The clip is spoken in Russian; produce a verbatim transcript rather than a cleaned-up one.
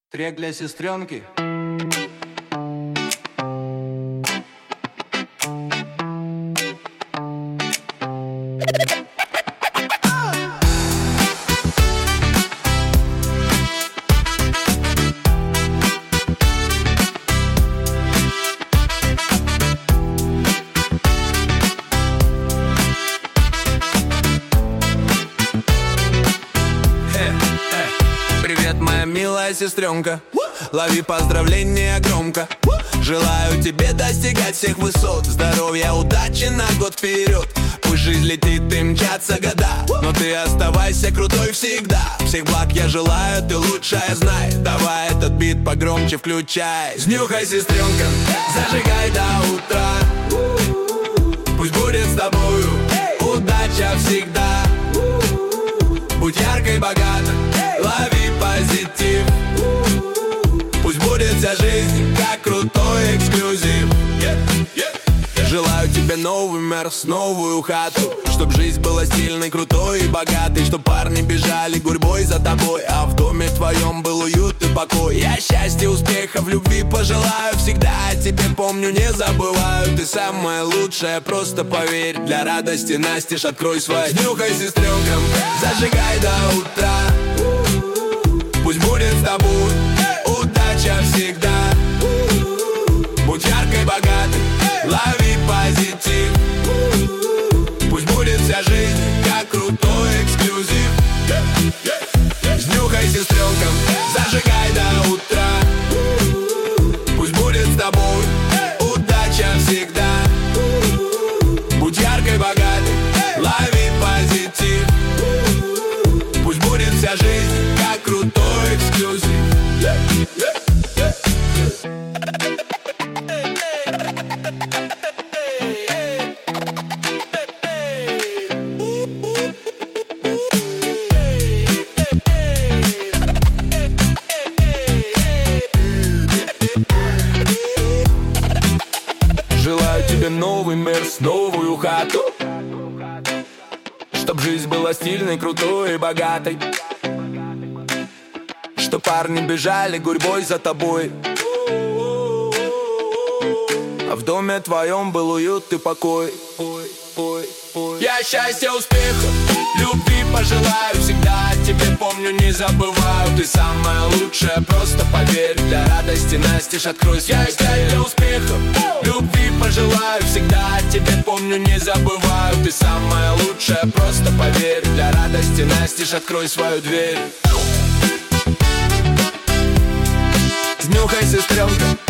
Трек для сестренки. Привет, моя милая сестренка, лови поздравления громко. Желаю тебе достигать всех высот, здоровья, удачи на год вперед. Пусть жизнь летит и мчатся года, но ты оставайся крутой всегда. Всех благ я желаю, ты лучшая, знай. Давай этот бит погромче включай. Снюхай, сестренка, зажигай до утра. Пусть будет с тобою удача всегда. Будь яркой, богатой, лови позитив. Пусть будет вся жизнь как крутой эксклюзив. yeah, yeah. Желаю тебе новый мерс, новую хату, чтоб жизнь была стильной, крутой и богатой, чтоб парни бежали гурьбой за тобой, а в доме твоем был уют и покой. Я счастья, успеха, в любви пожелаю всегда. О тебе помню, не забываю. Ты самая лучшая, просто поверь. Для радости настежь, открой свой. Снюхай, сестренка, зажигай до утра. Пусть будет с тобой удача всегда. Будь яркой, богатой, лови позитив. Пусть будет вся жизнь как крутой эксклюзив. Снюхай, сестренка, зажигай до утра. Пусть будет с тобой удача всегда. Будь яркой, богатой, лови позитив. Пусть будет вся жизнь как крутой эксклюзив. Желаю тебе новый мерс, новую хату, чтоб жизнь была стильной, крутой и богатой, чтоб парни бежали гурьбой за тобой, а в доме твоем был уют и покой. Я счастья, успеха, любви пожелаю всегда. Тебе помню, не забываю. Ты самая лучшая, просто поверь. Для радости настежь, открой свой. Я счастья, успеха, любви пожелаю всегда. Тебе помню, не забываю. Ты самая лучшая, просто поверь. Для радости настежь, открой свою дверь. Снюхай, сестренка.